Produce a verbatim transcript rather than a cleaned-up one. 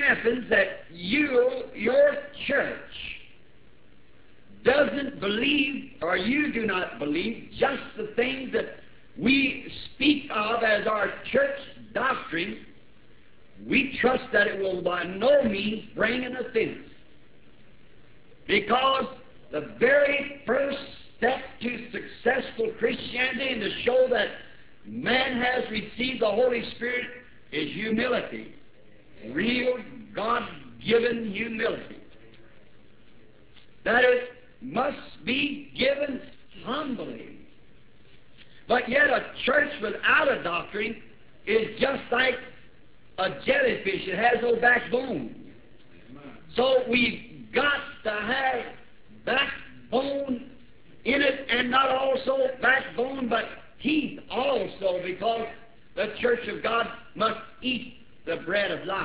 happens that you, your church, doesn't believe, or you do not believe, just the things that we speak of as our church doctrine, we trust that it will by no means bring an offense. Because the very first step to successful Christianity and to show that man has received the Holy Spirit is humility. Real God-given humility. That it must be given humbly. But yet a church without a doctrine is just like a jellyfish. It has no backbone. So we've got to have backbone in it, and not also backbone, but teeth also, because the church of God must eat the bread of life.